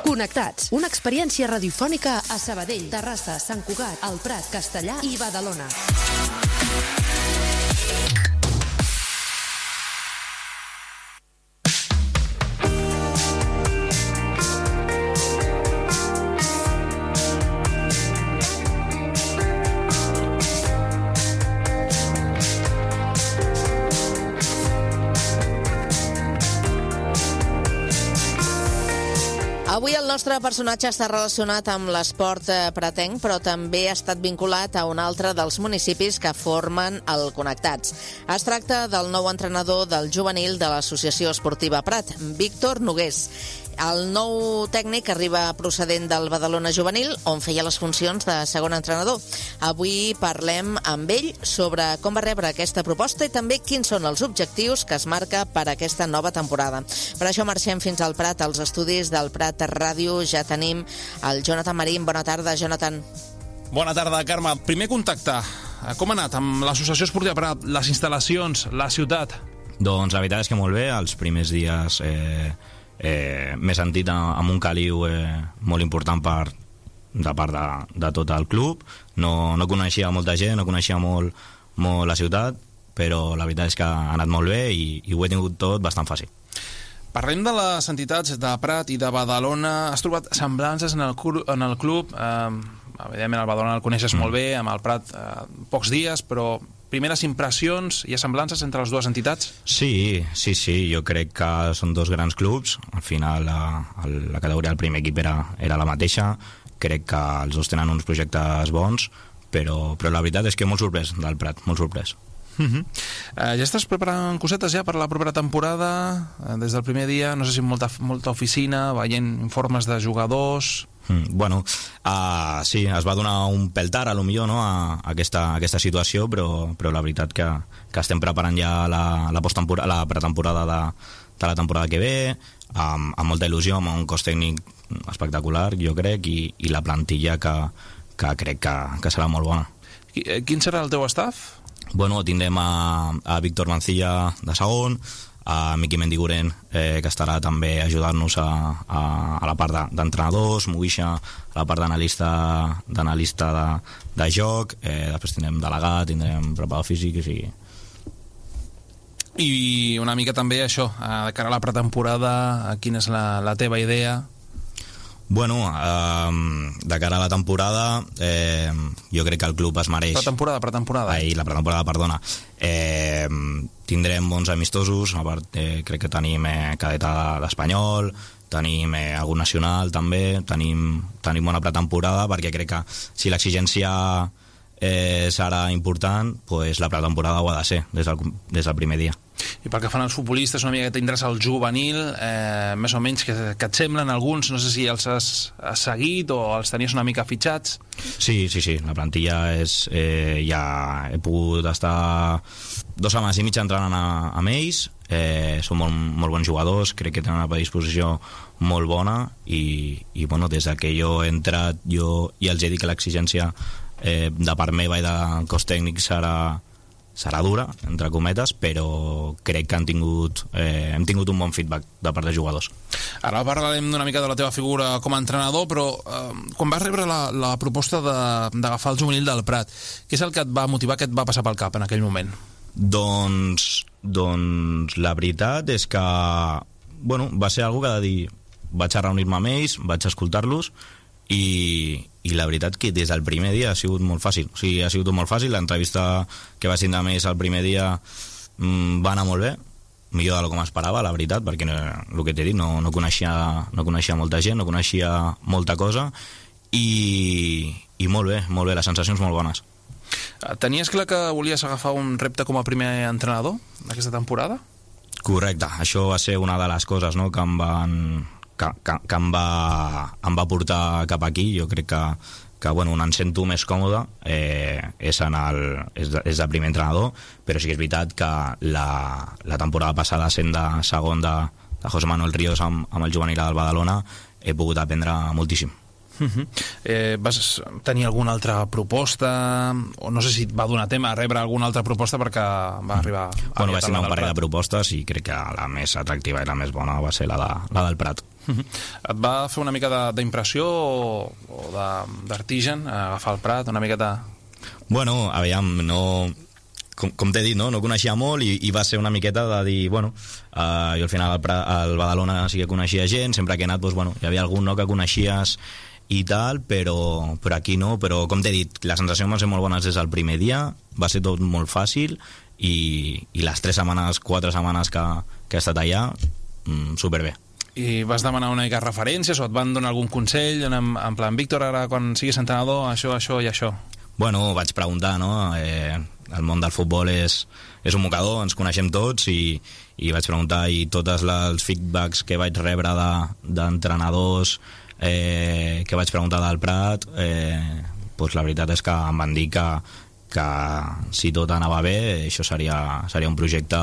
Connectats, una experiència radiofònica a Sabadell, Terrassa, Sant Cugat, El Prat, Castellar i Badalona. Avui el nostre personatge està relacionat amb l'esport pratenc, però també ha estat vinculat a un altre dels municipis que formen el Connectats. Es tracta del nou entrenador del juvenil de l'Associació Esportiva Prat, Víctor Nogués. El nou tècnic arriba procedent del Badalona Juvenil, on feia les funcions de segon entrenador. Avui parlem amb ell sobre com va rebre aquesta proposta i també quins són els objectius que es marca per aquesta nova temporada. Per això marxem fins al Prat, als estudis del Prat Ràdio. Ja tenim el Jonathan Marín. Bona tarda, Jonathan. Bona tarda, Carme. Primer contacte. Com ha anat amb l'Associació Esportiva Prat, les instal·lacions, la ciutat? Doncs la veritat és que molt bé. Els primers dies m'he sentit amb un caliu molt important de part de tot el club. No coneixia molta gent, no coneixia molt la ciutat, però la veritat és que ha anat molt bé i ho he tingut tot bastant fàcil. Parlem de les entitats de Prat i de Badalona. Has trobat semblances en el club? Evidentment el Badalona el coneixes molt bé, amb el Prat pocs dies, però primeres impressions, hi ha semblances entre les dues entitats? Sí, jo crec que són dos grans clubs. Al final la categoria del primer equip era la mateixa. Crec que els dos tenen uns projectes bons, però la veritat és que molt sorprès del Prat, molt sorprès. Ja estàs preparant cosetes ja per la propera temporada? Des del primer dia, no sé si molta oficina, veient informes de jugadors... Bueno, sí, es va donar un pèl tard, potser, no, a aquesta situació, però la veritat que estem preparant ja la pretemporada de la temporada que ve, amb molta il·lusió, amb un cos tècnic espectacular, jo crec, i la plantilla que crec que serà molt bona. Quin serà el teu staff? Bueno, tindrem a Víctor Mancilla de segon, a Miqui Mendiguren, que estarà també ajudant-nos a la part d'entrenadors, Moguixa a la part d'analista de joc, després tindrem delegat, tindrem preparador físic, I una mica també això, de cara a la pretemporada, quina és la teva idea? Bueno, de cara a la temporada, jo crec que el club es mereix... Pretemporada. La pretemporada, perdona. Tindrem bons amistosos, a part crec que tenim cadeta d'Espanyol, tenim algun nacional també, tenim bona pretemporada, perquè crec que si l'exigència serà important, pues la pretemporada ho ha de ser des del primer dia. I pel que fan els futbolistes, una mica que tindràs el juvenil, més o menys, que et semblen alguns, no sé si els has seguit o els tenies una mica fitxats? Sí, la plantilla ja he pogut estar 2 setmanes i mitja entrenant amb ells, són molt bons jugadors, crec que tenen una predisposició molt bona i bueno, des que jo he entrat jo els he dit que l'exigència de part meva i del cos tècnic serà dura, entre cometes, però crec que hem tingut un bon feedback de part de jugadors. Ara parlarem d'una mica de la teva figura com a entrenador, però quan vas rebre la proposta d'agafar el juvenil del Prat, què és el que et va motivar, què et va passar pel cap en aquell moment? Doncs la veritat és que va ser algo que de dir, vaig a reunir-me amb ells, vaig a escoltar-los i la veritat que des del primer dia ha sigut molt fàcil. O sigui, ha sigut molt fàcil. L'entrevista que vaig tindre amb ells el primer dia va anar molt bé, millor del que m'esperava, la veritat, perquè el que t'he dit, no coneixia molta gent, no coneixia molta cosa i molt bé, les sensacions molt bones. Tenies clar que volies agafar un repte com a primer entrenador d'aquesta temporada? Correcte, això va ser una de les coses, no, que em va portar cap aquí. Jo crec que bueno, on em sento més còmode és de primer entrenador, però sí que és veritat que la temporada passada, sent de segon de José Manuel Ríos amb el juvenil del Badalona, he pogut aprendre moltíssim. Vas tenir alguna altra proposta, o no sé si et va donar tema a rebre alguna altra proposta, perquè va arribar... Bueno, vaig tenir un parell de propostes i crec que la més atractiva i la més bona va ser la del Prat. Et va fer una mica d'impressió o d'artigen agafar el Prat, una miqueta... Bueno, aviam, no... Com t'he dit, no coneixia molt i va ser una miqueta de dir, bueno, jo al final al Badalona sí que coneixia gent, sempre que he anat, doncs, bueno, hi havia algun que coneixies i tal, però aquí no, però com t'he dit, les sensacions van ser molt bones des del primer dia, va ser tot molt fàcil i les 4 setmanes que he estat allà, superbé. I vas demanar una mica referències o et van donar algun consell en plan, Víctor, ara quan siguis entrenador, això i això? Bueno, vaig preguntar, no? El món del futbol és un mocador, ens coneixem tots i vaig preguntar i tots els feedbacks que vaig rebre d'entrenadors que vaig preguntar del Prat, doncs la veritat és que em van dir que si tot anava bé això seria un projecte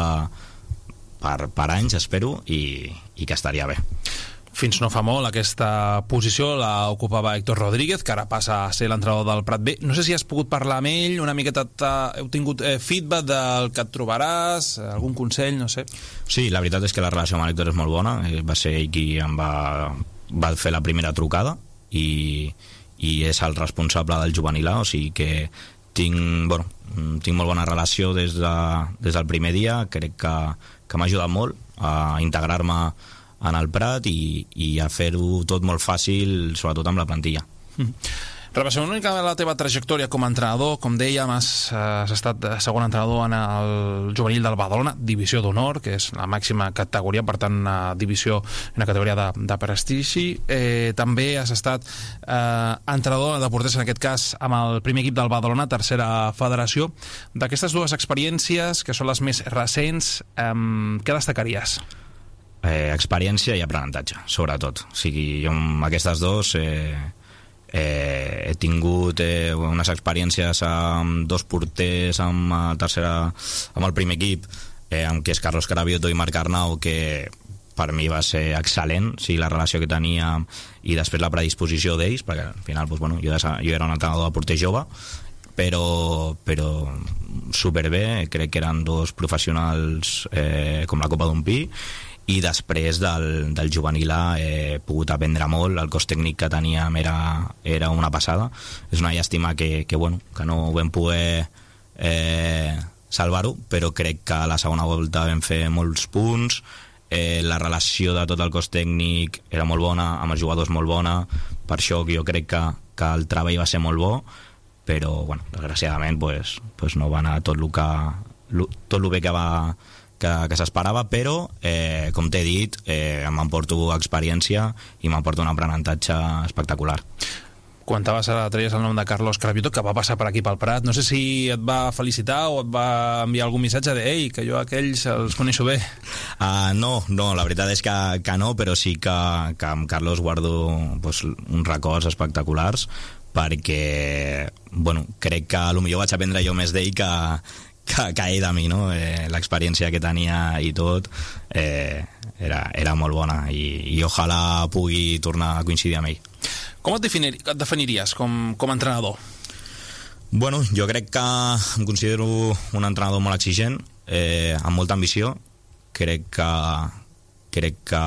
per anys, espero, i que estaria bé. Fins no fa molt aquesta posició la ocupava Héctor Rodríguez, que ara passa a ser l'entrenador del Prat B. No sé si has pogut parlar amb ell, una miqueta heu tingut feedback del que et trobaràs, algun consell, no sé. Sí, la veritat és que la relació amb l'Héctor és molt bona, va ser ell qui em va fer la primera trucada i és el responsable del juvenil A, o sigui que tinc molt bona relació des del primer dia, crec que m'ha ajudat molt a integrar-me en el Prat i a fer-ho tot molt fàcil, sobretot amb la plantilla. Repassem una mica la teva trajectòria com a entrenador. Com dèiem, has estat segon entrenador en el juvenil del Badalona, divisió d'honor, que és la màxima categoria, per tant divisió, una categoria de prestigi. També has estat entrenador de porters, en aquest cas amb el primer equip del Badalona, tercera federació. D'aquestes dues experiències, que són les més recents, què destacaries? Experiència i aprenentatge, sobretot. O sigui, jo amb aquestes dos he tingut unes experiències amb dos porters amb el primer equip, amb que és Carlos Carabioto i Marc Arnau, que per mi va ser excel·lent, o sigui, la relació que teníem i després la predisposició d'ells, perquè al final jo era un entrenador de porter jove, però superbé, crec que eren dos professionals com la copa d'un pi. I després del juvenil A he pogut aprendre molt, el cos tècnic que teníem era una passada. És una llàstima que no vam poder salvar-ho, però crec que a la segona volta vam fer molts punts, la relació de tot el cos tècnic era molt bona, amb els jugadors molt bona, per això jo crec que el treball va ser molt bo, però desgraciadament no va anar tot el bé que s'esperava, però com t'he dit, m'emporto experiència i m'emporto un aprenentatge espectacular. Comentaves ara, treies el nom de Carlos Carabioto, que va passar per aquí pel Prat. No sé si et va felicitar o et va enviar algun missatge de «Ei, que jo aquells els coneixo bé». No, la veritat és que no, però sí que amb Carlos guardo uns records espectaculars, perquè crec que potser vaig aprendre jo més d'ell que ell de mi, no? L'experiència que tenia i tot era molt bona i ojalà pugui tornar a coincidir amb ell. Com et definiries com a entrenador? Jo crec que em considero un entrenador molt exigent, amb molta ambició. Crec que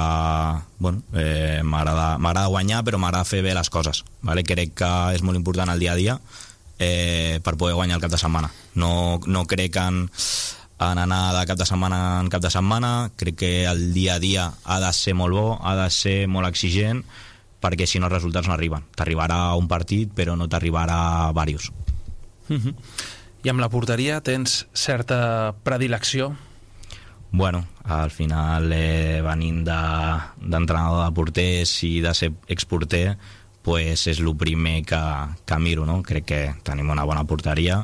m'agrada guanyar, però m'agrada fer bé les coses, vale? Crec que és molt important el dia a dia per poder guanyar el cap de setmana. No crec en anar de cap de setmana en cap de setmana. Crec que el dia a dia ha de ser molt bo, ha de ser molt exigent, perquè si no els resultats no arriben. T'arribarà un partit però no t'arribarà diversos. I amb la porteria tens certa predilecció? Al final venint d'entrenador de porters i de ser exporter, és el primer que miro, no? Crec que tenim una bona porteria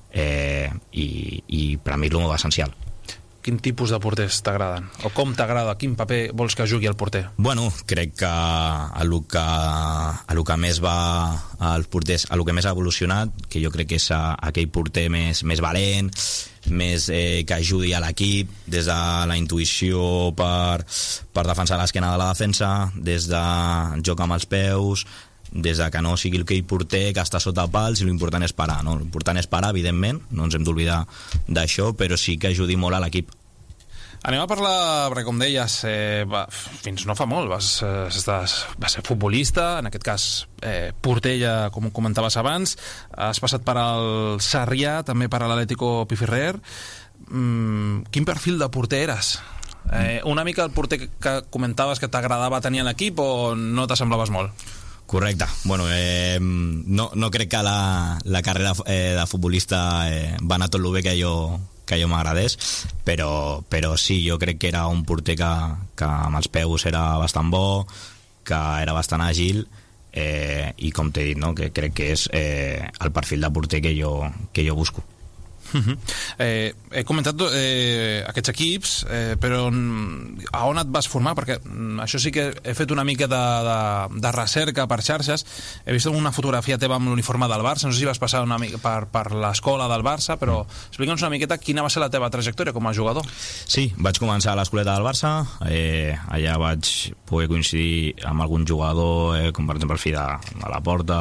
i per a mi és el més essencial. Quin tipus de porters t'agraden? O com t'agrada? Quin paper vols que jugui el porter? Crec que el que més va als porters, el que més ha evolucionat, que jo crec que és aquell porter més valent, més que ajudi a l'equip, des de la intuïció per defensar l'esquena de la defensa, des de joc amb els peus, des de que no sigui aquell porter que està sota pals, i l'important és parar, no? L'important és parar, evidentment, no ens hem d'oblidar d'això, però sí que ajudi molt a l'equip. Anem a parlar, perquè com deies, fins no fa molt vas ser futbolista, en aquest cas porter, ja com comentaves abans, has passat per al Sarrià, també per a l'Atlético Piferrer. Quin perfil de porter eres? Una mica el porter que comentaves que t'agradava tenir a l'equip, o no t'assemblaves molt? Correcte. Bueno, no crec que la carrera de futbolista va anar tot el bé que jo m'agradés, però sí, jo crec que era un porter que amb els peus era bastant bo, que era bastant àgil, i com t'he dit, no? Que crec que és el perfil de porter que jo busco. He comentat aquests equips, però a on et vas formar? Perquè això sí que he fet una mica de recerca per xarxes. He vist una fotografia teva amb l'uniforme del Barça, no sé si vas passar una mica per l'escola del Barça, però explica'ns una miqueta quina va ser la teva trajectòria com a jugador. Sí, vaig començar a l'escoleta del Barça, allà vaig poder coincidir amb algun jugador, com per exemple el fill de la Porta,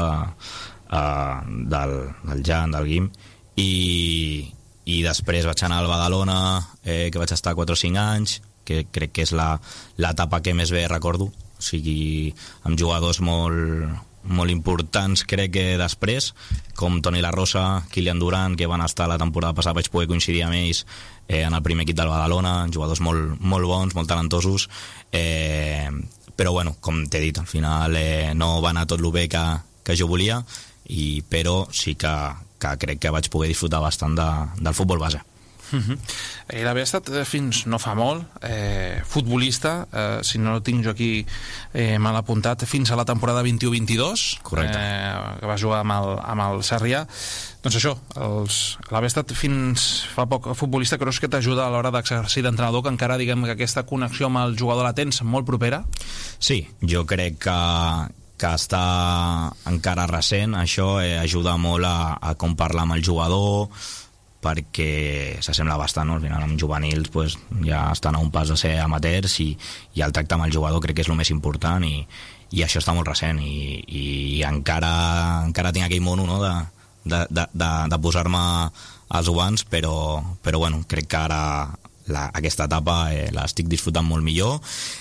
del Jan, del Guim, i després vaig anar al Badalona, que vaig estar 4 o 5 anys, que crec que és l'etapa que més bé recordo, o sigui, amb jugadors molt importants, crec que després, com Toni La Rosa, Kilian Durant, que van estar la temporada passada, vaig poder coincidir amb ells en el primer equip del Badalona, jugadors molt bons, molt talentosos, però bueno, com t'he dit, al final no va anar tot el bé que jo volia, però sí que crec que vaig poder disfrutar bastant del futbol base. Ell havia estat fins no fa molt futbolista, si no tinc jo aquí mal apuntat, fins a la temporada 21-22. Correcte. Que va jugar amb el Sarrià. Doncs això, l'haver estat fins fa poc futbolista, creus que t'ajuda a l'hora d'exercir d'entrenador, que encara diguem que aquesta connexió amb el jugador la tens molt propera? Sí, jo crec que està encara recent, això ajuda molt a com parlar amb el jugador, perquè s'assembla bastant, no? Al final amb juvenils pues, ja estan a un pas de ser amateurs, i el tracte amb el jugador crec que és el més important, i això està molt recent, i encara tinc aquell mono, no? de posar-me els guants, però bueno, crec que ara aquesta etapa l'estic disfrutant molt millor,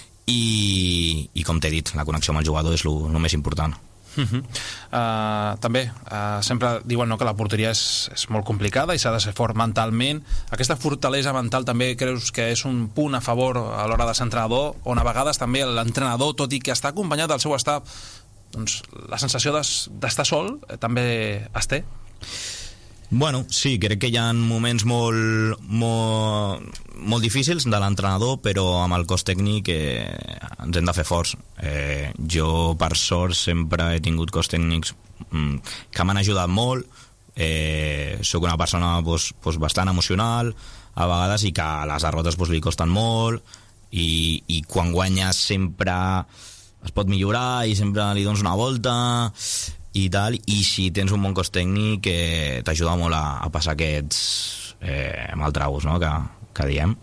i com t'he dit, la connexió amb el jugador és el més important. També sempre diuen, no, que la porteria és molt complicada i s'ha de ser fort mentalment. Aquesta fortalesa mental també creus que és un punt a favor a l'hora de ser entrenador, on a vegades també l'entrenador, tot i que està acompanyat del seu staff, doncs la sensació d'estar sol també es té? Bueno, sí, crec que hi ha moments molt difícils de l'entrenador, però amb el cos tècnic ens hem de fer forts. Jo, per sort, sempre he tingut cos tècnics que m'han ajudat molt. Soc una persona bastant emocional a vegades, i que les derrotes li costen molt, i quan guanyes sempre es pot millorar i sempre li dones una volta i tal, i si tens un bon cos tècnic t'ajuda molt a passar aquests mal tragos, no? que diem.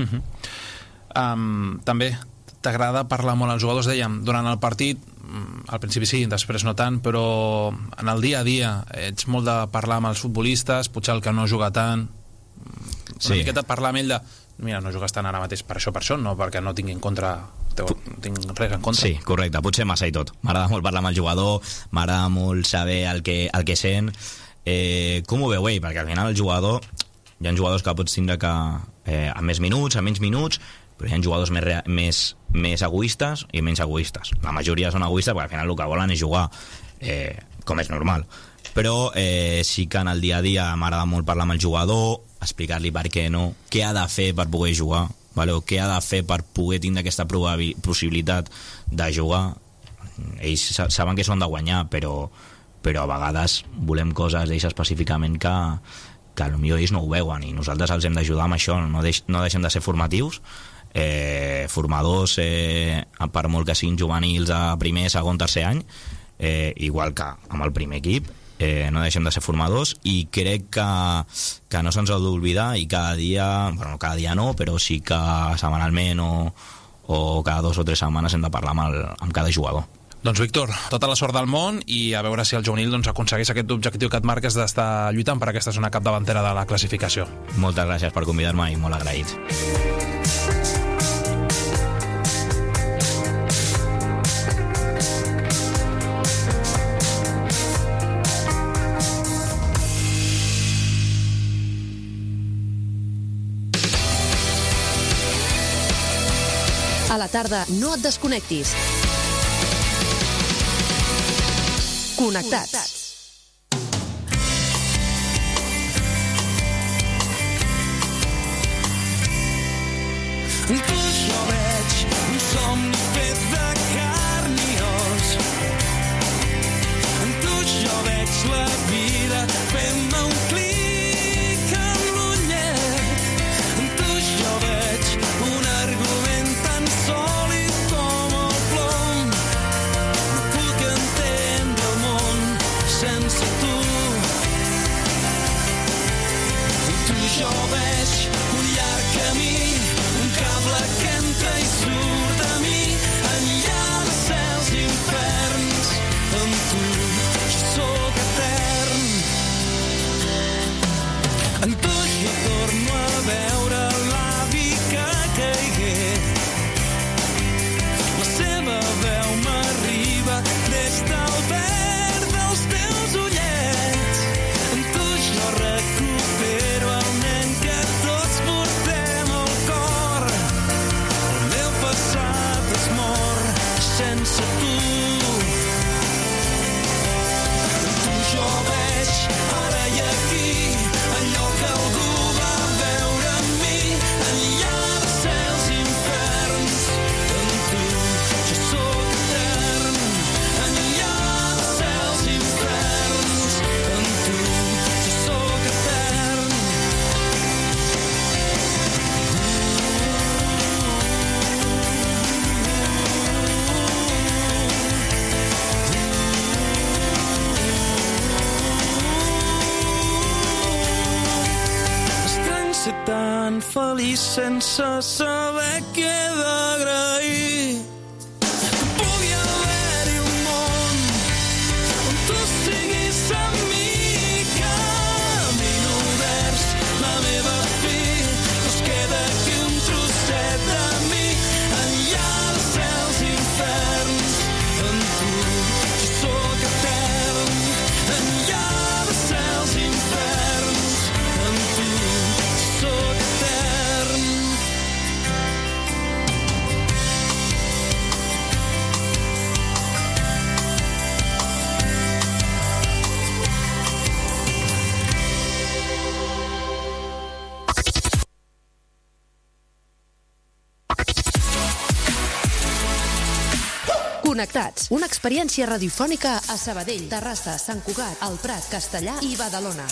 També t'agrada parlar molt als jugadors, dèiem, durant el partit, al principi sí, després no tant, però en el dia a dia ets molt de parlar amb els futbolistes, potser el que no juga tant, una miqueta parlar amb ell de mira, no jugues tant ara mateix per això, no perquè no tinc tinc res en contra. Sí, correcte, potser massa i tot. M'agrada molt parlar amb el jugador, m'agrada molt saber el que sent, com ho veu ell, perquè al final el jugador, hi ha jugadors que pots tindre que amb més minuts, amb menys minuts, però hi ha jugadors més egoistes i menys egoistes. La majoria són egoistes perquè al final el que volen és jugar, com és normal. Però sí que en el dia a dia m'agrada molt parlar amb el jugador, explicar-li per què no, què ha de fer per poder jugar, vale? O què ha de fer per poder tindre aquesta possibilitat de jugar. Ells saben que són de guanyar, però a vegades volem coses d'ells específicament que potser ells no ho veuen, i nosaltres els hem d'ajudar amb això. No deixem de ser formatius, formadors, per molt que siguin juvenils a primer, segon, tercer any, igual que amb el primer equip, no deixem de ser formadors, i crec que no se'ns ha d'oblidar, i cada dia, bueno, cada dia no, però sí que setmanalment o cada 2 o 3 setmanes hem de parlar amb cada jugador. Doncs Víctor, tota la sort del món i a veure si el juvenil aconsegueix aquest objectiu que et marques d'estar lluitant per aquesta zona capdavantera de la classificació. Moltes gràcies per convidar-me i molt agraïts. A la tarda no et desconnectis. Connectats. Tu jo veig un somni fet de carn i os. En tu jo veig la vida fent-me un clic amb l'ullet. En tu jo veig un argument tan sòlid com el plom. No puc entendre el món sense tu. En tu jo veig un llarg camí, un cable que entra i surt de mi, enllà de cels i inferns. Amb tu jo sóc etern. En tu jo torno a veure l'avi que caigué. La seva veu m'arriba des del verd dels teus ullets. En tu jo recupero el nen que tots portem al cor. El meu passat es mor sense tu. En tu jo veig ara i aquí allò que algú va veure en mi, enllà de cels i inferns. En tu jo sóc etern, enllà de cels i inferns. En tu jo sóc etern. Estrany ser tan feliç sense saber què he d'agrair. Que pugui haver-hi un món on tu siguis amb mi, camino vers la meva fi. No es queda aquí un trosset de mi, enllà de cels i inferns. En tu jo sóc etern, enllà de cels i inferns. En tu jo sóc etern. Connectats, una experiència radiofònica a Sabadell, Terrassa, Sant Cugat, El Prat, Castellar i Badalona.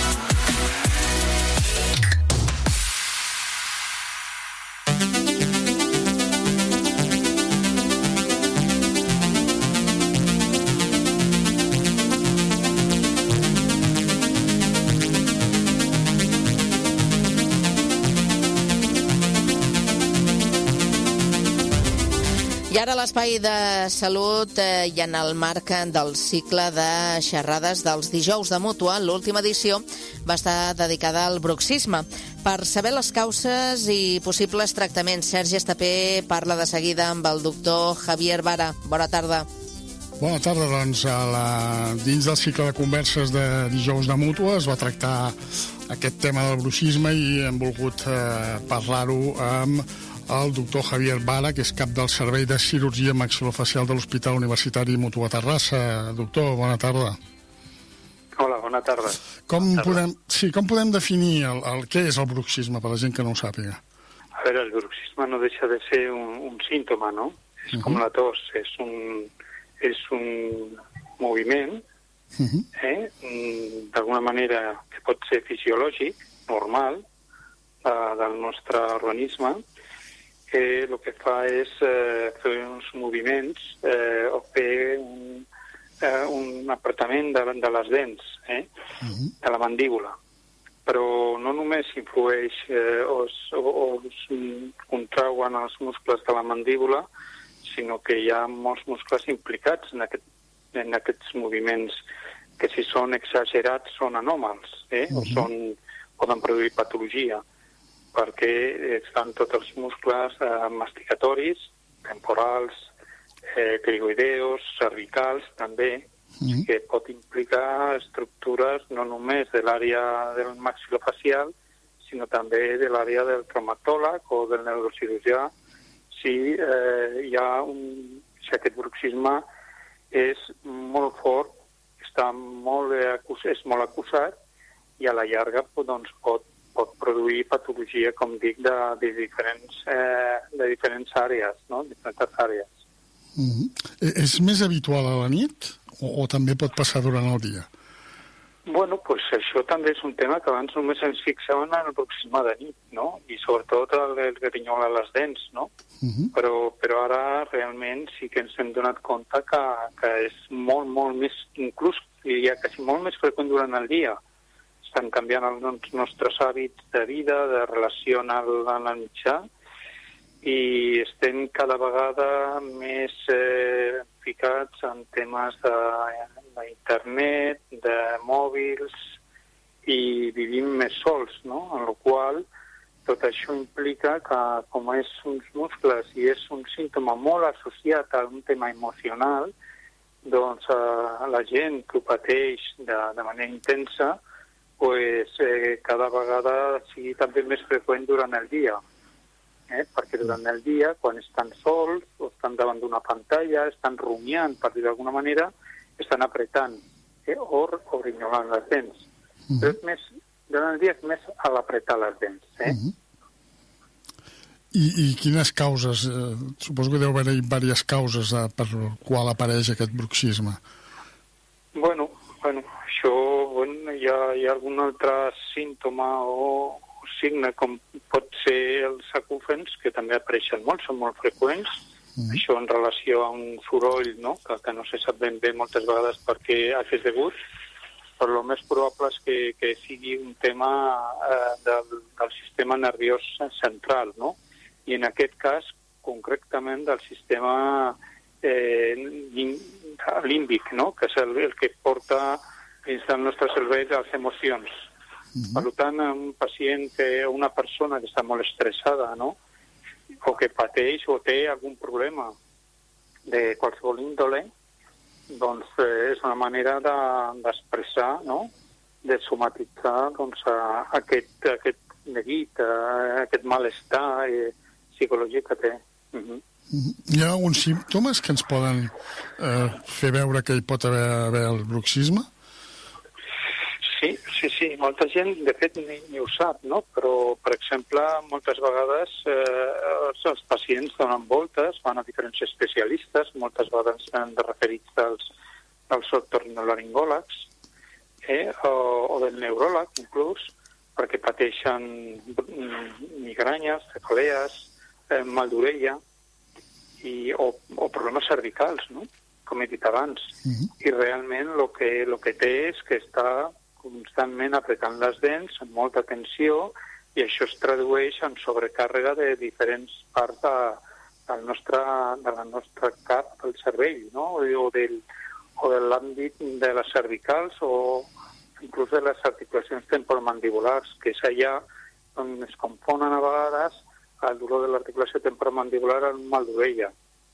I ara a l'espai de salut i en el marc del cicle de xerrades dels dijous de Mútua, l'última edició va estar dedicada al bruxisme. Per saber les causes i possibles tractaments, Sergi Estapé parla de seguida amb el doctor Javier Vara. Bona tarda. Bona tarda, doncs dins del cicle de converses de dijous de Mútua es va tractar aquest tema del bruxisme i hem volgut parlar-ho amb el doctor Javier Vara, que és cap del Servei de Cirurgia Maxilofacial de l'Hospital Universitari Mútua Terrassa. Doctor, bona tarda. Hola, bona tarda. Com podem definir el què és el bruxisme, per la gent que no ho sàpiga? A veure, el bruxisme no deixa de ser un símptoma, no? És com la tos, és un moviment, d'alguna manera que pot ser fisiològic, normal, del nostre organisme, que el que fa és fer uns moviments o fer un apretament de les dents, de la mandíbula. Però no només influeix o es contrauen els muscles de la mandíbula, sinó que hi ha molts muscles implicats en aquests moviments que si són exagerats són anòmals, o poden produir patologia, perquè estan tots els muscles masticatoris, temporals, crigoideus, cervicals també, que pot implicar estructures no només de l'àrea del maxilofacial, sinó també de l'àrea del traumatòleg o del neurocirurgià, si aquest bruxisme és molt fort, és molt acusat i a la llarga doncs, pot produir patologia, com dic, de diferents àrees, no? Diferents àrees. És més habitual a la nit o també pot passar durant el dia? Bueno, pues això també és un tema que abans només ens fixaven en el bruxisme de nit, no? I sobretot el grinyol a les dents, no? Però ara realment sí que ens hem donat compte que és molt, molt més, inclús diria quasi molt més freqüent durant el dia. Estan canviant els nostres hàbits de vida, de relació en el mitjà, i estem cada vegada més ficats en temes d'internet, de mòbils, i vivim més sols, no? En la qual tot això implica que, com és uns muscles i és un símptoma molt associat a un tema emocional, doncs la gent que ho pateix de manera intensa, pues, cada vegada sigui també més freqüent durant el dia. Perquè durant el dia, quan estan sols o estan davant d'una pantalla, estan rumiant, per dir d'alguna manera, estan apretant o grinyolant les dents. Però durant el dia és més a l'apretar les dents. I quines causes? Suposo que deu haver-hi diverses causes per qual apareix aquest bruxisme. Bueno, això hi ha algun altre símptoma o signe, com pot ser els acúfens, que també apareixen molt, són molt freqüents. Això en relació a un soroll, no? Que no se sap ben bé moltes vegades per què és degut, però el més probable és que sigui un tema del sistema nerviós central, no? I en aquest cas, concretament, del sistema límbic, no? Que és el que porta dins del nostre cervell les emocions. Per tant, un pacient, una persona que està molt estressada, no? O que pateix o té algun problema de qualsevol índole, doncs és una manera d'expressar, no? De somatitzar doncs, aquest neguit, aquest malestar psicològic que té. Hi ha alguns símptomes que ens poden fer veure que hi pot haver el bruxisme? Sí, molta gent, de fet, ni ho sap, no? Però, per exemple, moltes vegades els pacients donen voltes, van a diferents especialistes, moltes vegades s'han de referir als otorrinolaringòlegs o del neuròleg, inclús, perquè pateixen migranyes, cefalees, mal d'orella o problemes cervicals, no? Com he dit abans. I realment el que té és que està constantment apretant les dents amb molta tensió, i això es tradueix en sobrecàrrega de diferents parts de la nostra cap, del cervell, no? o de l'àmbit de les cervicals o inclús de les articulacions temporomandibulars, que és allà on es confonen a vegades el dolor de l'articulació temporomandibular amb un mal d'orella.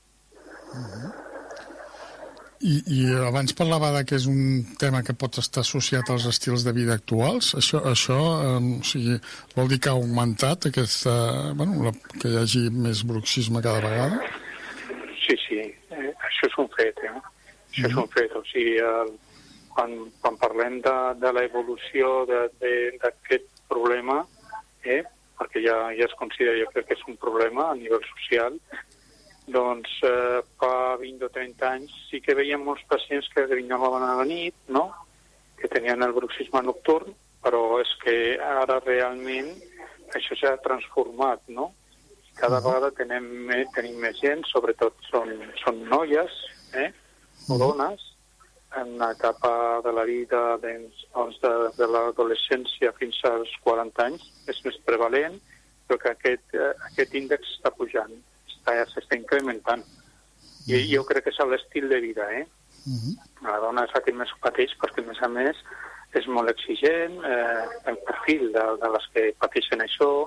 I abans parlava que és un tema que pot estar associat als estils de vida actuals. Això vol dir que ha augmentat que hi hagi més bruxisme cada vegada? Sí, això és un fet. Això és un fet. O sigui, quan parlem de l'evolució d'aquest problema, perquè ja es considera, jo crec que és un problema a nivell social, doncs fa 20 o 30 anys sí que veiem molts pacients que grinyolaven a la nit, no? Que tenien el bruxisme nocturn, però és que ara realment això s'ha transformat, no? Cada vegada tenim més gent, sobretot són noies o dones, en una etapa de la vida de l'adolescència fins als 40 anys, és més prevalent, però que aquest índex està pujant. S'està incrementant. Jo crec que és l'estil de vida, La dona és la que més ho pateix perquè, a més, és molt exigent, el perfil de les que pateixen això,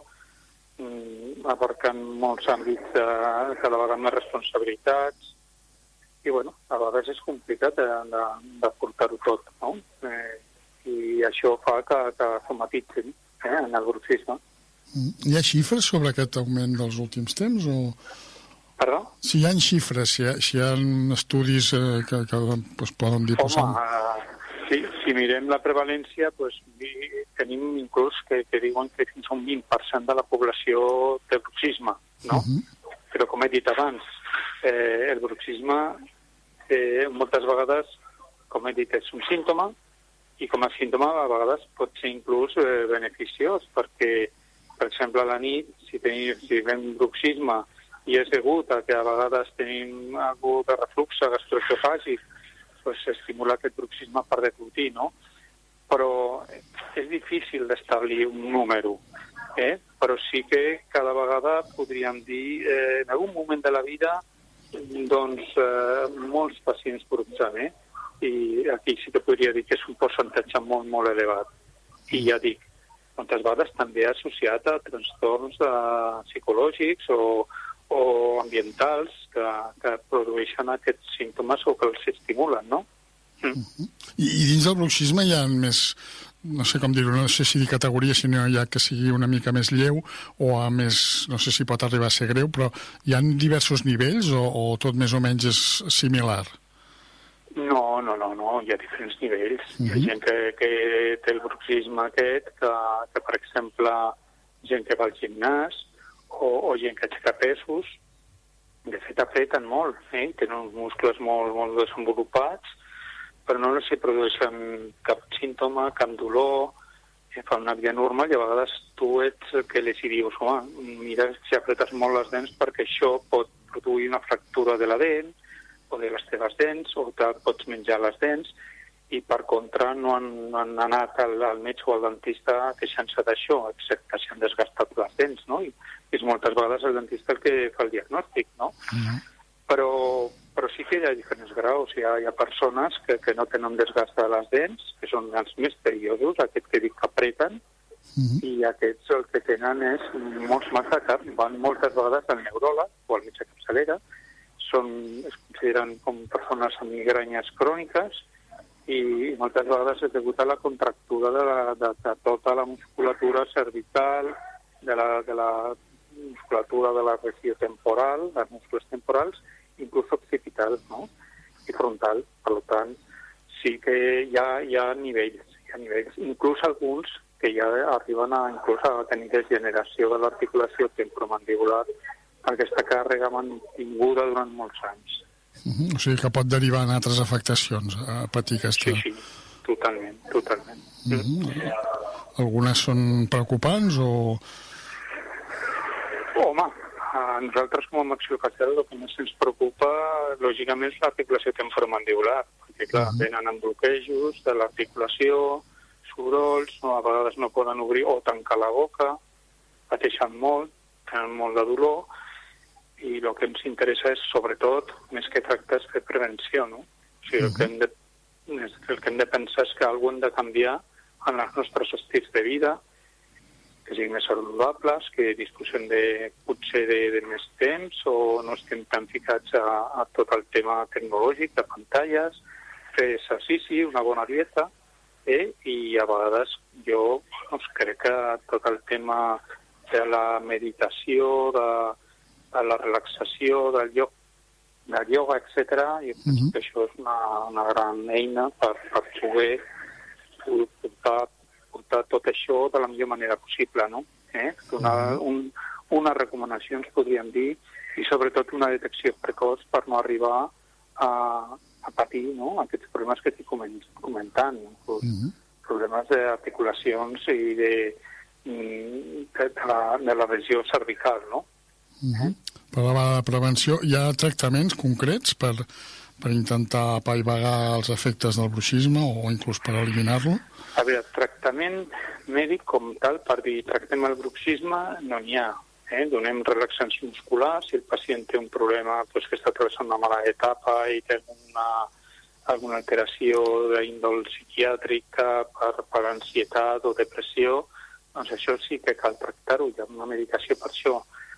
abarcant molts àmbits cada vegada més responsabilitats, i, a vegades és complicat de portar-ho tot, no? I això fa que somatitzin en el bruxisme. Hi ha xifres sobre aquest augment dels últims temps, o...? Perdó? Si hi ha xifres, si hi ha estudis que poden dir... Si mirem la prevalència, tenim inclús que diuen que fins a un 20% de la població té bruxisme, no? Però, com he dit abans, el bruxisme moltes vegades, com he dit, és un símptoma, i com a símptoma a vegades pot ser inclús beneficiós, perquè, per exemple, a la nit, si tenim bruxisme i és degut a que a vegades tenim algú de reflux gastroesofàgic, s'estimula aquest bruxisme per deglutir, no? Però és difícil d'establir un número, però sí que cada vegada podríem dir, en algun moment de la vida, doncs, molts pacients bruxen, i aquí sí que podria dir que és un percentatge molt, molt elevat. I ja dic, moltes vegades també associat a trastorns psicològics o ambientals que produeixen aquests símptomes o que els estimulen, no? I dins del bruxisme hi ha més, no sé com dir-ho, no sé si dir categoria, sinó hi ha que sigui una mica més lleu o a més, no sé si pot arribar a ser greu, però hi ha diversos nivells o tot més o menys és similar? No, hi ha diferents nivells. Hi ha gent que té el bruxisme aquest, que per exemple, gent que va al gimnàs o gent que aixeca pesos, de fet apreten molt, tenen uns muscles molt desenvolupats, però no els produeixen cap símptoma, cap dolor, fan una vida normal i a vegades tu ets el que els dius, mira si apretes molt les dents perquè això pot produir una fractura de la dent o de les teves dents, o pots menjar les dents, i per contra no han anat al metge o al dentista queixant-se d'això, excepte si han desgastat les dents, no? I és moltes vegades el dentista el que fa el diagnòstic, no? Però sí que hi ha diferents graus. Hi ha persones que no tenen desgast de les dents, que són els més perillosos, aquests que dic que apreten, i aquests el que tenen és molts mals de cap, van moltes vegades al neuròleg o al metge capçalera, es consideren com persones amb migranyes cròniques, i moltes vegades és degut a la contractura de tota la musculatura cervical, de la musculatura de la regió temporal, dels muscles temporals, inclús occipital, no? I frontal. Per tant, sí que hi ha nivells, inclús alguns que ja arriben inclús a tenir degeneració de l'articulació temporomandibular per aquesta càrrega mantinguda durant molts anys. O sigui que pot derivar en altres afectacions a patir aquesta... Sí, totalment. Algunes són preocupants o...? Home, a nosaltres com a maxilofacial el que més ens preocupa, lògicament, és l'articulació temporomandibular, perquè clar, venen amb bloquejos de l'articulació, sorolls, a vegades no poden obrir o tancar la boca, pateixen molt, tenen molt de dolor, i el que ens interessa és, sobretot, més que tractar, és fer prevenció, no? O sigui, el que hem de pensar és que alguna hem de canviar en els nostres estils de vida, que siguin més saludables, que disposem potser de més temps o no estem tan ficats a tot el tema tecnològic, de pantalles, fer exercici, una bona dieta, i a vegades jo crec que tot el tema de la meditació, de la relaxació, del ioga, etc. I penso que això és una gran eina per poder portar tot això de la millor manera possible, no? Donar unes recomanacions, podríem dir, i sobretot una detecció precoç per no arribar a patir, no?, aquests problemes que estic comentant, problemes d'articulacions i de la regió cervical, no? Per la prevenció, hi ha tractaments concrets per intentar apaivagar els efectes del bruxisme o inclús per eliminar-lo? A veure, tractament mèdic com tal, per dir tractem el bruxisme, no n'hi ha. Donem relaxants musculars. Si el pacient té un problema que està travessant una mala etapa i té alguna alteració d'índol psiquiàtrica per ansietat o depressió, doncs això sí que cal tractar-ho, hi ha una medicació per això.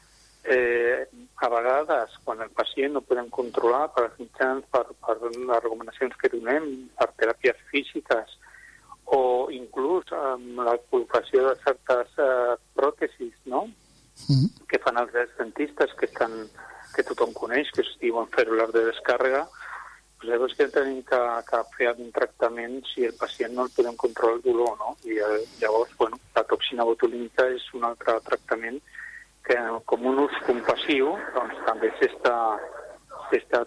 A vegades, quan el pacient no podem controlar per els mitjans, per les recomanacions que donem, per teràpies físiques, o inclús amb la col·locació de certes pròtesis, no? Que fan els dentistes, que tothom coneix, que es diuen fèrrules de descàrrega, llavors que tenim que fer un tractament si el pacient no el podem controlar el dolor, no? I llavors, la toxina botulínica és un altre tractament que, com un ús compassiu, doncs també s'està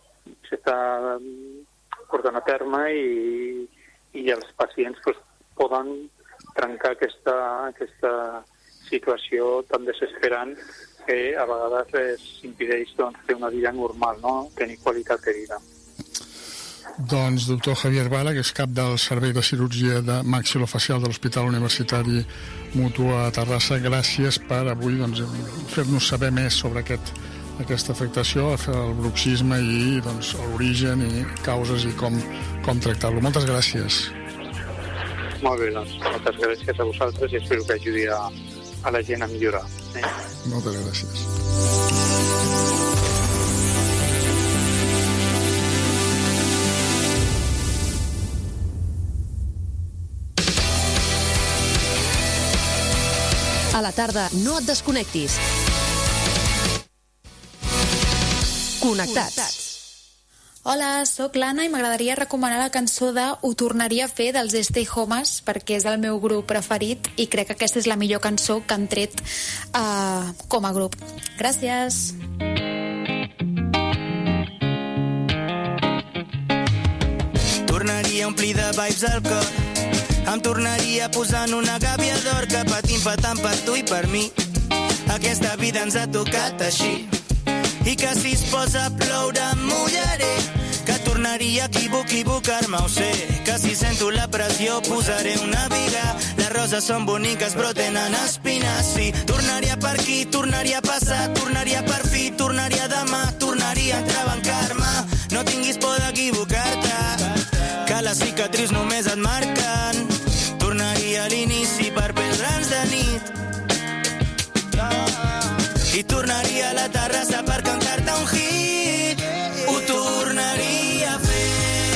portant a terme i els pacients poden trencar aquesta situació tan desesperant que a vegades impedeix fer una vida normal, no? Tenir qualitat de vida. Doncs, doctor Javier Vara, que és cap del Servei de Cirurgia de Maxilofacial de l'Hospital Universitari Mútua a Terrassa, gràcies per avui fer-nos saber més sobre aquesta afectació, el bruxisme i l'origen i causes i com tractar-lo. Moltes gràcies. Molt bé, doncs, moltes gràcies a vosaltres i espero que ajudi a la gent a millorar. Moltes gràcies. A la tarda, no et desconnectis. Connectats. Hola, sóc l'Anna i m'agradaria recomanar la cançó de Ho tornaria a fer dels Stay Homes perquè és el meu grup preferit i crec que aquesta és la millor cançó que han tret com a grup. Gràcies. Tornaria a omplir de vibes al cor, em tornaria posant una gàbia d'or que patim patant per tu i per mi. Aquesta vida ens ha tocat així i que si es posa a ploure em mullaré, que tornaria a equivocar-me, ho sé, que si sento la pressió posaré una biga. Les roses són boniques però tenen espines, sí. Tornaria per aquí, tornaria a passar, tornaria per fi, tornaria demà, tornaria a entrebancar-me. No tinguis por d'equivocar-te, que les cicatrius només et marquen. Tornaria a l'inici per perdre'ns de nit i tornaria a la terrassa per cantar-te un hit. Ho tornaria a fer,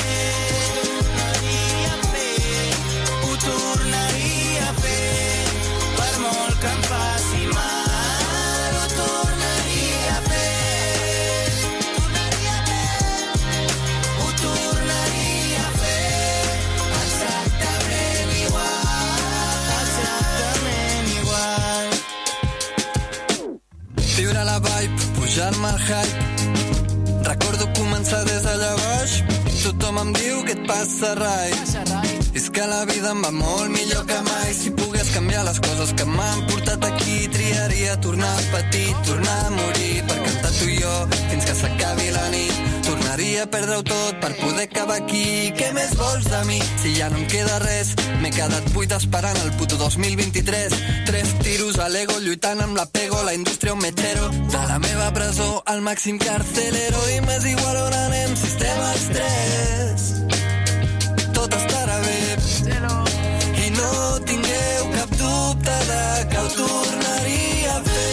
ho tornaria a fer, per molt que em faci mal. Ho tornaria a fer, ho tornaria a fer, exactament igual, exactament igual. Viure la vibe, pujar-me al hype. Recordo començar des d'allà baix. Tothom em diu que et passa rai. És que la vida em va molt millor que mai. Si pogués canviar les coses que m'han portat aquí, triaria tornar petit, tornar a morir, per cantar tu i jo fins que s'acabi la nit. Tornaria a perdre-ho tot per poder acabar aquí. Què més vols de mi? Si ja no em queda res, m'he quedat buit esperant el puto 2023. 3 tiros a l'ego lluitant amb l'apego, la indústria un metgero. De la meva presó al màxim carcelero i m'és igual on anem si estem als 3. Tot estarà bé i no tingueu cap dubte de que ho tornaria a fer.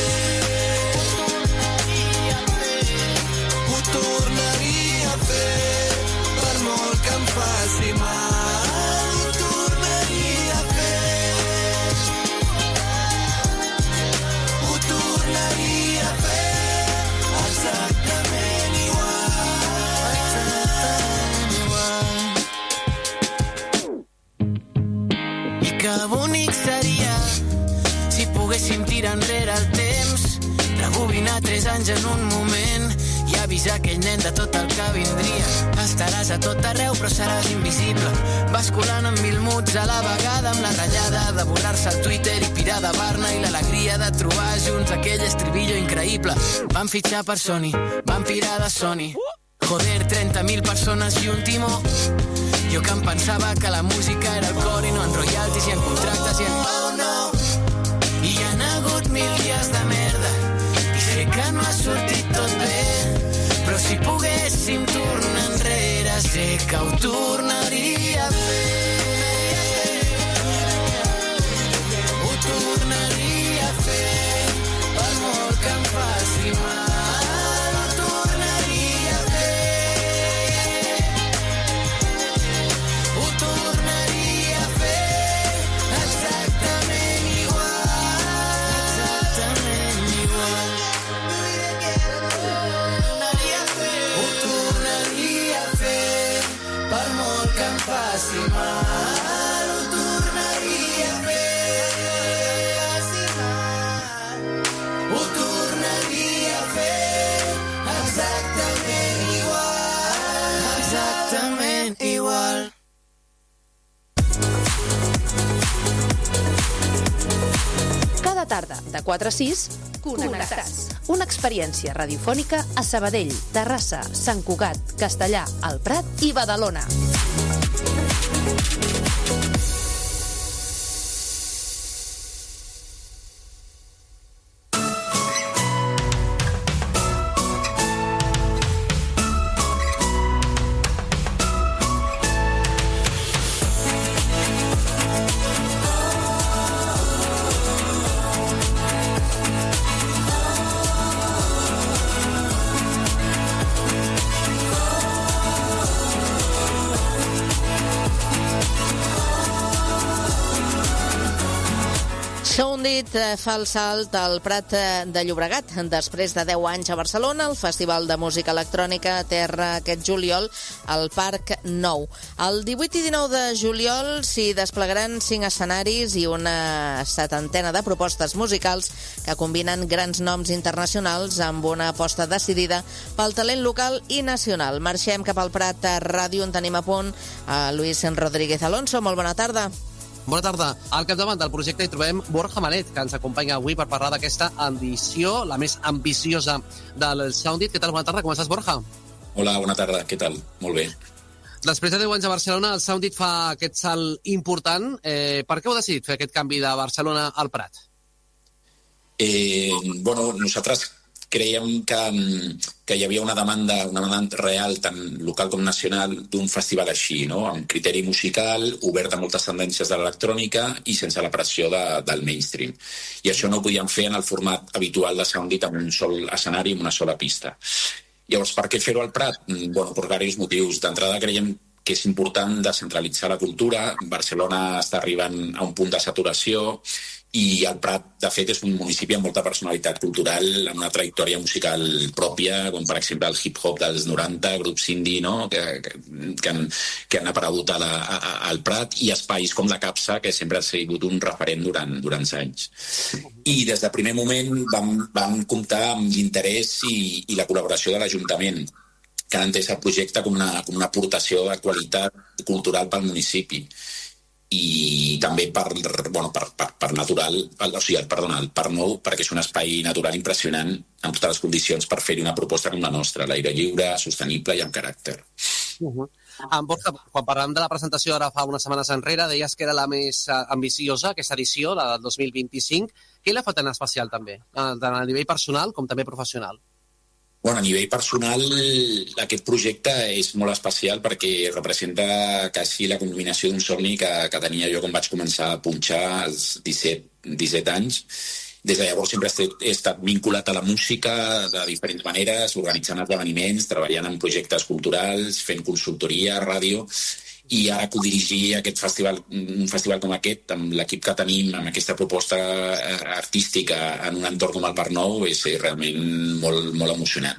Ho tornaria a fer, per molt que em faci mal. Ho tornaria a fer, ho tornaria a fer, exactament igual, exactament igual. I que bonic seria si poguéssim tirar enrere el temps, rebobinar 3 anys en un moment i avisar aquell nen de tot el que vindria. Estaràs a tot arreu però seràs invisible, basculant en 1000 moods a la vegada, amb la ratllada de borrar-se el Twitter i pirar de Barna i l'alegria de trobar junts aquell estribillo increïble. Van fitxar per Sony, van pirar de Sony. Joder, 30.000 persones i un timó. Jo que em pensava que la música era el cor i no en royalties i en contractes i en... Oh no! I hi ha hagut 1000 dies de merda no ha sortit tot bé, però si poguéssim tornar enrere sé que ho tornaria a fer. Ho tornaria a fer, per molt que em faci mal, ho tornaria a fer. Ho tornaria a fer exactament igual. Exactament igual. Ho tornaria a fer, per molt que em faci mal, ho tornaria a fer. Ho tornaria a fer exactament igual. Exactament igual. Cada tarda, de 4 a 6, Connectats. Una experiència radiofònica a Sabadell, Terrassa, Sant Cugat, Castellar, El Prat i Badalona. Soundit fa el salt al Prat de Llobregat. Després de 10 anys a Barcelona, el Festival de Música Electrònica aterra aquest juliol al Parc Nou. El 18 i 19 de juliol s'hi desplegaran 5 escenaris i una 70ena de propostes musicals que combinen grans noms internacionals amb una aposta decidida pel talent local i nacional. Marxem cap al Prat Ràdio, on tenim a punt a Luis Rodríguez Alonso. Molt bona tarda. Bona tarda. Al capdavant del projecte hi trobem Borja Manet, que ens acompanya avui per parlar d'aquesta edició, la més ambiciosa del Soundit. Què tal? Bona tarda, com estàs, Borja? Hola, bona tarda, què tal? Molt bé. Després de 10 anys a Barcelona, el Soundit fa aquest salt important. Per què heu decidit fer aquest canvi de Barcelona al Prat? Bueno, nosaltres creiem que hi havia una demanda real, tant local com nacional, d'un festival així, no? Amb criteri musical, obert a moltes tendències de l'electrònica i sense la pressió del mainstream. I això no ho podíem fer en el format habitual de Soundit, amb un sol escenari i una sola pista. Llavors, per què fer-ho al Prat? Bueno, per diversos motius. D'entrada, creiem que és important descentralitzar la cultura. Barcelona està arribant a un punt de saturació i el Prat, de fet, és un municipi amb molta personalitat cultural, amb una trajectòria musical pròpia, com per exemple el hip-hop dels 90, grups indie, no? que han aparegut al Prat, i espais com la Capsa, que sempre ha sigut un referent durant anys. I des del primer moment vam comptar amb l'interès i la col·laboració de l'Ajuntament, que han entès el projecte com una aportació de qualitat cultural pel municipi. I també per natural, el Parc Nou, perquè és un espai natural impressionant amb totes les condicions per fer-hi una proposta com la nostra, l'aire lliure, sostenible i amb caràcter. Borja, quan parlàvem de la presentació ara fa unes setmanes enrere, deies que era la més ambiciosa, aquesta edició, la del 2025. Què l'ha fet tan especial també, tant a nivell personal com també professional? Bueno, a nivell personal, aquest projecte és molt especial perquè representa quasi la culminació d'un somni que tenia jo quan vaig començar a punxar als 17 anys. Des de llavors sempre he estat vinculat a la música de diferents maneres, organitzant esdeveniments, treballant en projectes culturals, fent consultoria, ràdio, i ara codirigir aquest festival, un festival com aquest, amb l'equip que tenim, amb aquesta proposta artística en un entorn com el Parc Nou, és realment molt, molt emocionant.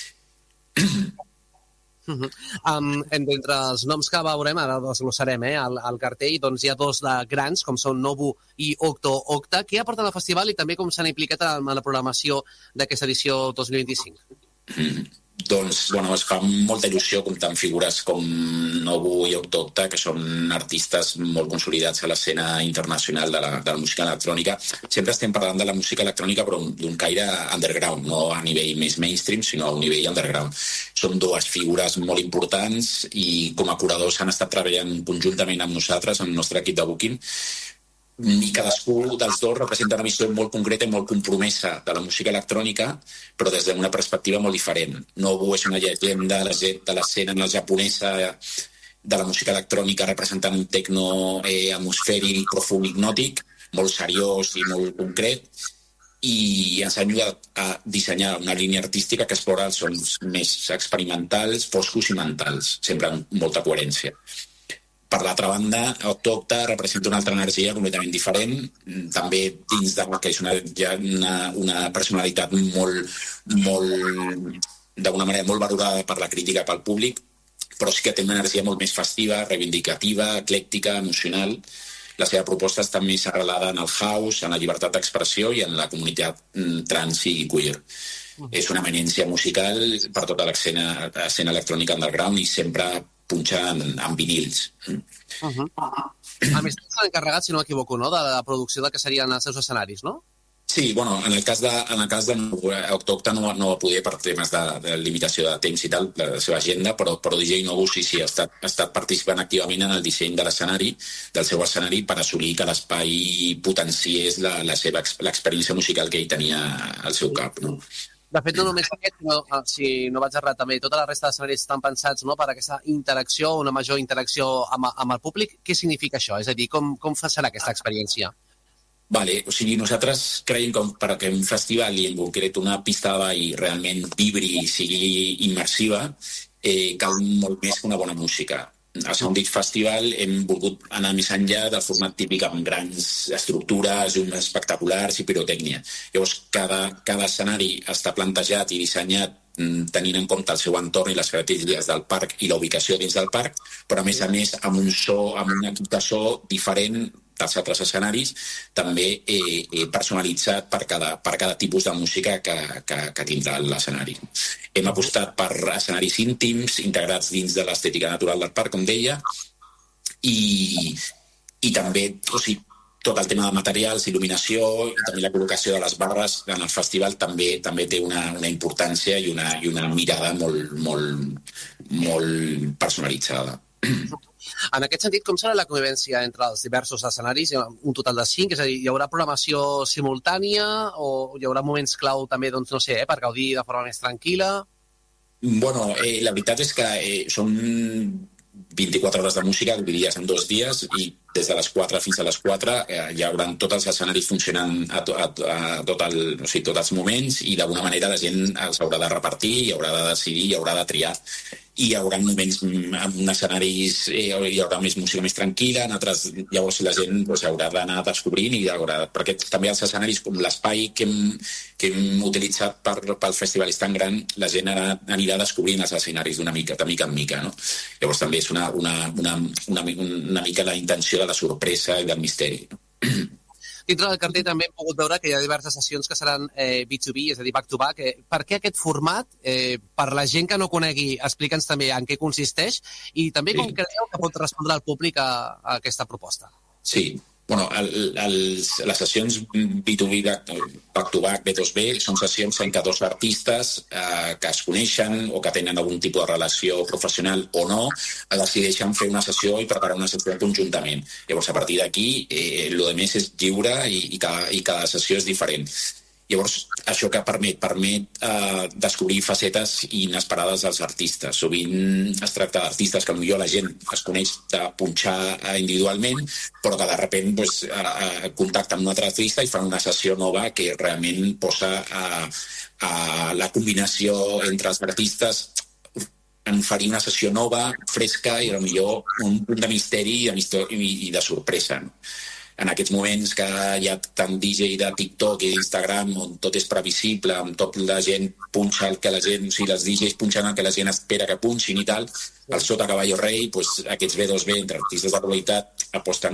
Entre els noms que veurem, ara desglossarem al cartell, doncs hi ha dos de grans, com són Nobu i Octo Octa. Què aporten al festival i també com s'han implicat en la programació d'aquesta edició 2025? Doncs, bueno, es fa molta il·lusió comptar amb figures com Nobu i Octo Octa, que són artistes molt consolidats a l'escena internacional de la música electrònica. Sempre estem parlant de la música electrònica, però d'un caire underground, no a nivell més mainstream, sinó a un nivell underground. Són dues figures molt importants i com a curadors han estat treballant conjuntament amb nosaltres, amb el nostre equip de booking, i cadascú dels dos representa una visió molt concreta i molt compromesa de la música electrònica, però des d'una perspectiva molt diferent. Nobu és una llegenda de l'escena japonesa de la música electrònica representant un tecno atmosfèric, profund, hipnòtic, molt seriós i molt concret, i ens ha ajudat a dissenyar una línia artística que explora els sons més experimentals, foscos i mentals, sempre amb molta coherència. Per l'altra banda, Octa representa una altra energia completament diferent, també dins de que és una personalitat d'una manera molt valorada per la crítica, pel públic, però sí que té una energia molt més festiva, reivindicativa, eclèctica, emocional. La seva proposta està més arrelada en el house, en la llibertat d'expressió i en la comunitat trans i queer. És una eminència musical per tota l'escena electrònica underground i sempre punxa en vinils. A més, s'han encarregat, si no m'equivoco, no?, de la producció del que serien els seus escenaris, no? Sí, bueno, en el cas de Octa no va poder per temes de limitació de temps i tal, la seva agenda, però DJ Nobu sí ha estat participant activament en el disseny de l'escenari, del seu escenari, per assolir que l'espai potenciés l'experiència musical que ell tenia al seu cap, no? De fet, no només aquest, sinó, si no vaig errat, també tota la resta d'escenaris estan pensats, no?, per aquesta interacció, una major interacció amb el públic. Què significa això? És a dir, com serà aquesta experiència? Vale, o sigui, nosaltres creiem que perquè un festival i en concret una pista de ball realment vibri i sigui immersiva, cal molt més que una bona música. Al Soundit Festival hem volgut anar més enllà del format típic amb grans estructures, llums espectaculars i pirotècnia. Llavors, cada escenari està plantejat i dissenyat tenint en compte el seu entorn i les característiques del parc i la ubicació dins del parc, però a més amb un so, amb un equip de so diferent dels altres escenaris, també personalitzat per cada tipus de música que tindrà l'escenari. Hem apostat per escenaris íntims, integrats dins de l'estètica natural del parc, com deia, i també, o sigui, tot el tema de materials, il·luminació i també la col·locació de les barres en el festival també té una importància i una mirada molt personalitzada. En aquest sentit, com serà la convivència entre els diversos escenaris? Un total de 5, és a dir, hi haurà programació simultània o hi haurà moments clau també, doncs, no sé, per gaudir de forma més tranquil·la? Bueno, la veritat és que són 24 hores de música dividides en 2 dies i des de les 4 fins a les 4 hi haurà tots els escenaris funcionant a tots els moments i d'alguna manera la gent els haurà de repartir i haurà de decidir i haurà de triar. I hi haurà moments en escenaris hi haurà més música més tranquil·la, en altres llavors la gent haurà d'anar descobrint perquè també els escenaris com l'espai que hem utilitzat pel festival és tan gran, la gent anirà descobrint els escenaris de mica en mica, no? Llavors també és una mica la intenció de la sorpresa i del misteri, no? Dintre del cartell també hem pogut veure que hi ha diverses sessions que seran B2B, és a dir, back-to-back. Per què aquest format? Per la gent que no conegui, explica'ns també en què consisteix i també com creieu que pot respondre al públic a aquesta proposta. Sí, bueno, les sessions B2B, back-to-back, B2B, són sessions en què 2 artistes que es coneixen o que tenen algun tipus de relació professional o no, decideixen fer una sessió i preparar una sessió conjuntament. Llavors, a partir d'aquí, el que més és lliure i cada sessió és diferent. Llavors, això que permet descobrir facetes inesperades dels artistes. Sovint es tracta d'artistes que potser la gent es coneix de punxar individualment, però que de sobte contacten amb un altre artista i fan una sessió nova que realment posa la combinació entre els artistes en oferir una sessió nova, fresca i potser un punt de misteri i de sorpresa, no? En aquests moments que hi ha tant DJ de TikTok i d'Instagram on tot és previsible, on tot la gent punxa el que la gent, o sigui, els DJs punxen el que la gent espera que punxin i tal, el sota caballo rei, doncs aquests B2B entre artistes de qualitat aporten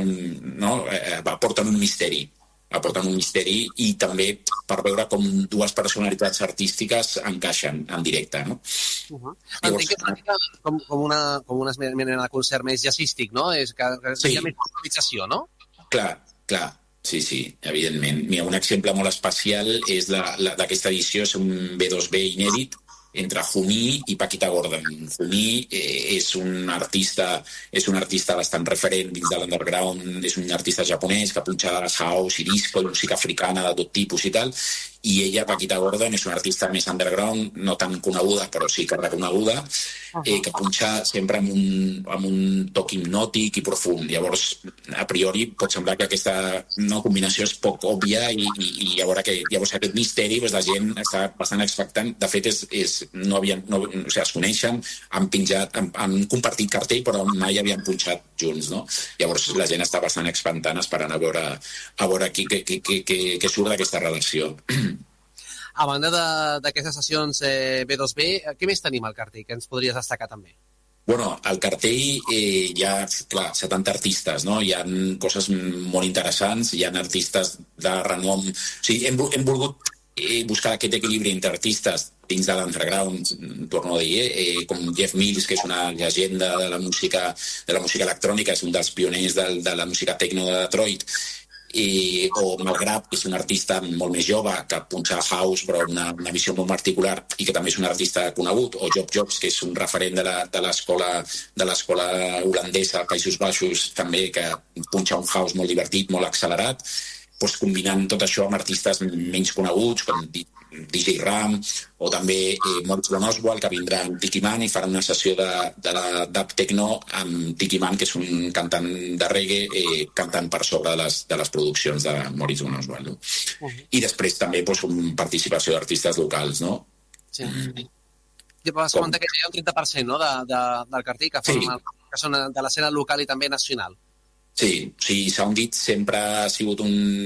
un misteri i també per veure com 2 personalitats artístiques encaixen en directe, no? Entenc que és una mica com una mena de concert més jazzístic, no? És que hi ha més improvisació, no? Clar, sí, evidentment. Mira, un exemple molt especial és d'aquesta edició, és un B2B inèdit, entre Juni i Paquita Gordon. Juni és un artista bastant referent dins de l'underground, és un artista japonès que punxa house i disco i música africana de tot tipus i tal, i ella, Paquita Gordon, és una artista més underground, no tan coneguda, però sí que reconeguda, que punxa sempre amb un toc hipnòtic i profund. Llavors, a priori, pot semblar que aquesta combinació és poc òbvia i llavors aquest misteri la gent està bastant expectant. De fet, es coneixen, han compartit cartell, però mai havien punxat junts, no? Llavors, la gent està bastant expectant, esperant a veure què surt d'aquesta relació. A banda d'aquestes sessions B2B, què més tenim al cartell que ens podries destacar també? Bueno, al cartell hi ha, clar, 70 artistes, no? Hi ha coses molt interessants, hi ha artistes de renom. O sigui, hem volgut buscar aquest equilibri entre artistes dins de l'underground, torno a dir, com Jeff Mills, que és una llegenda de la música electrònica, és un dels pioners de la música techno de Detroit, o Malgrab, que és un artista molt més jove, que punxa house però una visió molt particular i que també és un artista conegut, o Job Jobs, que és un referent de l'escola holandesa als Països Baixos, també, que punxa un house molt divertit, molt accelerat, doncs combinant tot això amb artistes menys coneguts, com DJ Ram, o també Moritz von Oswald, que vindrà amb Tiki Man i farà una sessió de la dub techno amb Tiki Man, que és un cantant de reggae, cantant per sobre de les produccions de Moritz von Oswald. I després també una participació d'artistes locals, no? Sí. Vas comentar que hi ha un 30%, no?, del cartell que són de l'escena local i també nacional. Sí, Soundit sempre ha sigut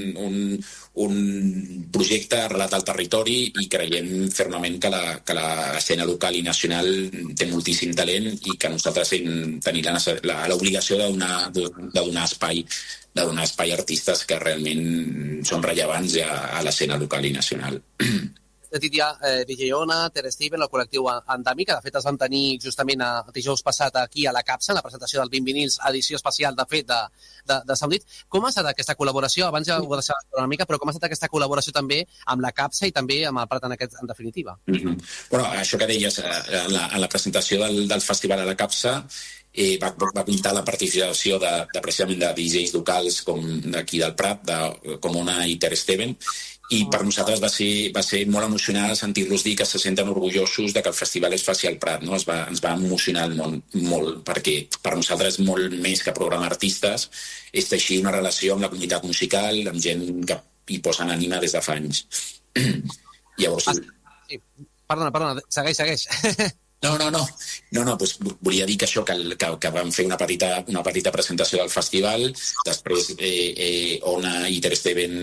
un projecte arrelat al territori i creiem fermament que l'escena local i nacional té moltíssim talent i que nosaltres tenim l'obligació de donar espai a artistes que realment són rellevants a l'escena local i nacional. De dit ja DJ Ona, Ter Steven, el col·lectiu Andami, que de fet es van tenir justament el dijous passat aquí a la Capsa, en la presentació del 20 vinils, edició especial, de fet, de Soundit. Com ha estat aquesta col·laboració? Abans ja ho he deixat una mica, però com ha estat aquesta col·laboració també amb la Capsa i també amb el Prat en definitiva? Bueno, això que deies, en la presentació del festival a la Capsa, va comptar la participació precisament de DJs locals com d'aquí del Prat, com Ona i Ter Steven, i per nosaltres va ser molt emocionant sentir-los dir que se senten orgullosos de que el festival es faci al Prat, no? Ens va emocionar molt, perquè per nosaltres molt més que programar artistes és teixir una relació amb la comunitat musical, amb gent que hi posen ànima des de fa anys. Llavors... Sí. Perdona, segueix. No, doncs volia dir que això, que vam fer una petita presentació del festival, després Ona i Ter Steven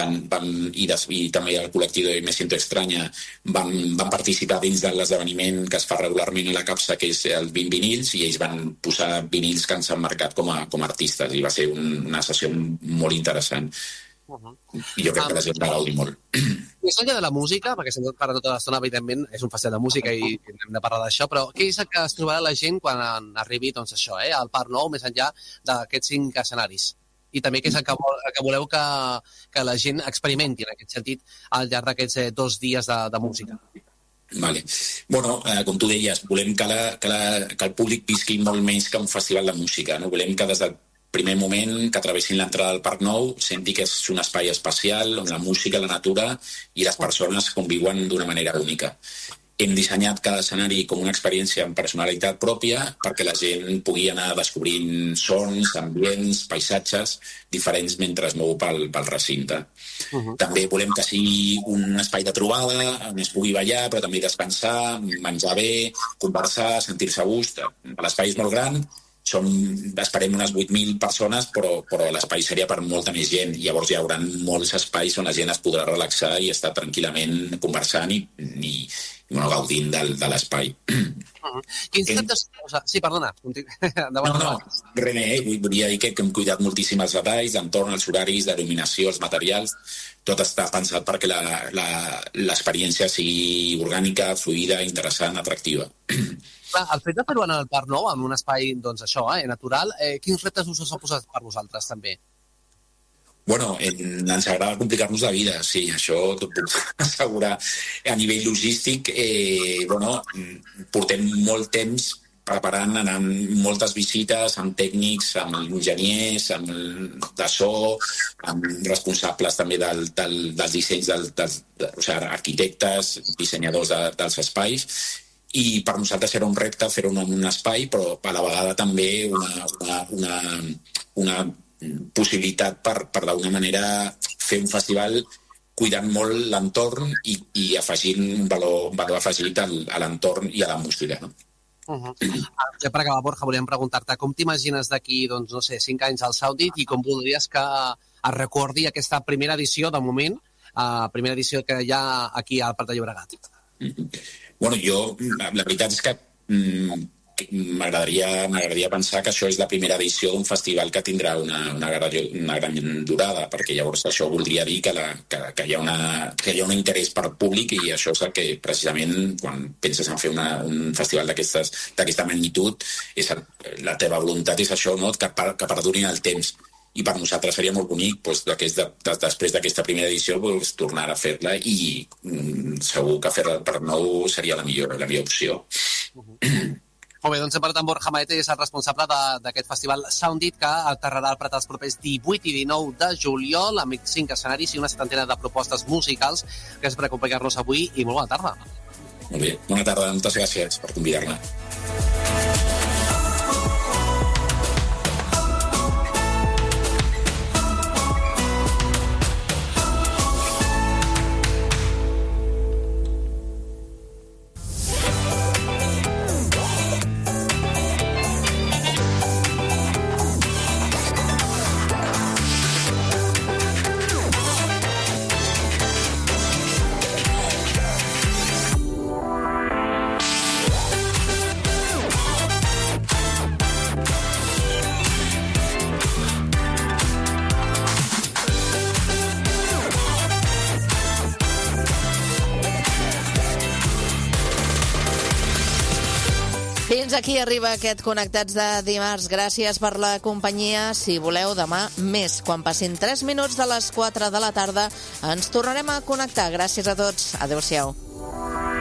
i també el col·lectiu de Me Siento Extraña van participar dins de l'esdeveniment que es fa regularment a la Capsa, que és el 20 vinils, i ells van posar vinils que ens han marcat com a artistes, i va ser una sessió molt interessant. I jo crec que la gent va gaudir molt. Més enllà de la música, perquè s'hem parlat tota l'estona, evidentment, és un festival de música i hem de parlar d'això, però què és el que es trobarà la gent quan arribi, doncs això, al Parc Nou, més enllà d'aquests 5 escenaris? I també què és el que voleu que la gent experimenti, en aquest sentit, al llarg d'aquests 2 dies de música? Vale. Bueno, com tu deies, volem que el públic visqui molt més que un festival de música, no? Volem que des del primer moment que travessin l'entrada del Parc Nou senti que és un espai especial on la música, la natura i les persones conviuen d'una manera única. Hem dissenyat cada escenari com una experiència amb personalitat pròpia perquè la gent pugui anar descobrint sons, ambients, paisatges diferents mentre es mou pel recinte. També volem que sigui un espai de trobada on es pugui ballar, però també descansar, menjar bé, conversar, sentir-se a gust. L'espai és molt gran, esperem unes 8.000 persones, però l'espai seria per molta més gent. Llavors hi haurà molts espais on la gent es podrà relaxar i estar tranquil·lament conversant i gaudint de l'espai. Sí, perdona. No, René, volia dir que hem cuidat moltíssim els detalls, l'entorn, els horaris, l'il·luminació, els materials. Tot està pensat perquè l'experiència sigui orgànica, fluida, interessant, atractiva. El fet de fer-ho en el Parc Nou, en un espai, doncs això, natural, quins reptes us ha posat per vosaltres, també? Bueno, ens agrada complicar-nos la vida, sí, això t'ho puc assegurar. A nivell logístic, portem molt temps preparant, anant moltes visites amb tècnics, amb enginyers, amb de so, amb responsables també dels dissenys, arquitectes, dissenyadors dels espais, i per nosaltres era un repte fer-ho en un espai, però a la vegada també una possibilitat per d'alguna manera fer un festival cuidant molt l'entorn i afegint un valor afegit a l'entorn i a la música, no? Ja per acabar, Borja, volíem preguntar-te com t'imagines d'aquí, 5 anys al Soundit i com voldries que es recordi aquesta primera edició, de moment, primera edició que hi ha aquí al Prat de Llobregat? Bueno, jo, la veritat és que m'agradaria pensar que això és la primera edició d'un festival que tindrà una gran durada, perquè llavors això voldria dir que hi ha un interès per públic, i això és el que precisament quan penses en fer un festival d'aquesta magnitud, la teva voluntat és això, no? que perdurin el temps. I per nosaltres seria molt bonic després d'aquesta primera edició tornar a fer-la, i segur que fer-la per nou seria la millor opció. Molt bé, doncs hem parlat amb Borja Maete, és el responsable d'aquest festival Soundit, que aterrarà al Prat els propers 18 i 19 de juliol, amb 5 escenaris i una 70 de propostes musicals. Gràcies per acompanyar-nos avui i molt bona tarda. Molt bé, bona tarda, moltes gràcies per convidar-me. Fins aquí arriba aquest Connectats de dimarts. Gràcies per la companyia. Si voleu, demà més. Quan passin 3 minuts de les 4 de la tarda ens tornarem a connectar. Gràcies a tots. Adéu-siau.